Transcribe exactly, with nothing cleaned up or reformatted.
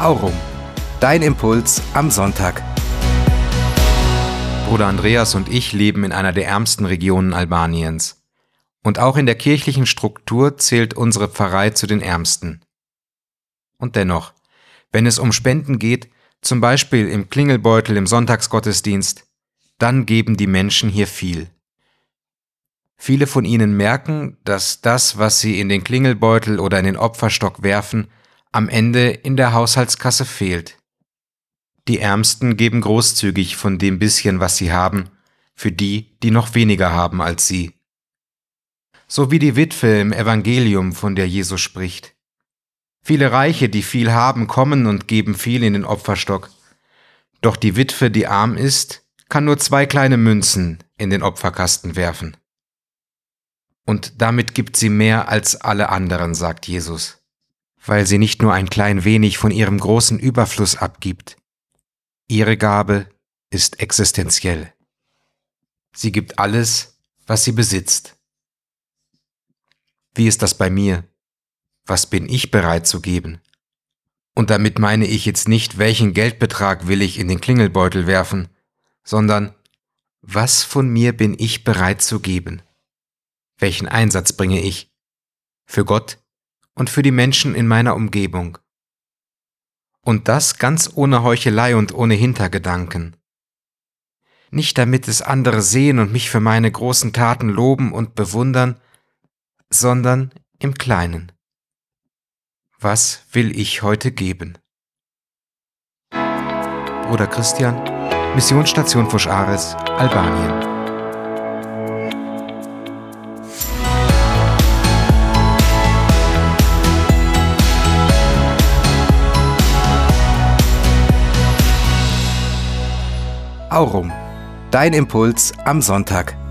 Aurum, dein Impuls am Sonntag. Bruder Andreas und ich leben in einer der ärmsten Regionen Albaniens. Und auch in der kirchlichen Struktur zählt unsere Pfarrei zu den ärmsten. Und dennoch, wenn es um Spenden geht, zum Beispiel im Klingelbeutel im Sonntagsgottesdienst, dann geben die Menschen hier viel. Viele von ihnen merken, dass das, was sie in den Klingelbeutel oder in den Opferstock werfen, am Ende in der Haushaltskasse fehlt. Die Ärmsten geben großzügig von dem bisschen, was sie haben, für die, die noch weniger haben als sie. So wie die Witwe im Evangelium, von der Jesus spricht. Viele Reiche, die viel haben, kommen und geben viel in den Opferstock. Doch die Witwe, die arm ist, kann nur zwei kleine Münzen in den Opferkasten werfen. Und damit gibt sie mehr als alle anderen, sagt Jesus, weil sie nicht nur ein klein wenig von ihrem großen Überfluss abgibt. Ihre Gabe ist existenziell. Sie gibt alles, was sie besitzt. Wie ist das bei mir? Was bin ich bereit zu geben? Und damit meine ich jetzt nicht, welchen Geldbetrag will ich in den Klingelbeutel werfen, sondern was von mir bin ich bereit zu geben? Welchen Einsatz bringe ich? Für Gott und für die Menschen in meiner Umgebung. Und das ganz ohne Heuchelei und ohne Hintergedanken. Nicht damit es andere sehen und mich für meine großen Taten loben und bewundern, sondern im Kleinen. Was will ich heute geben? Bruder Christian, Missionsstation Foš Ares, Albanien. Aurum, dein Impuls am Sonntag.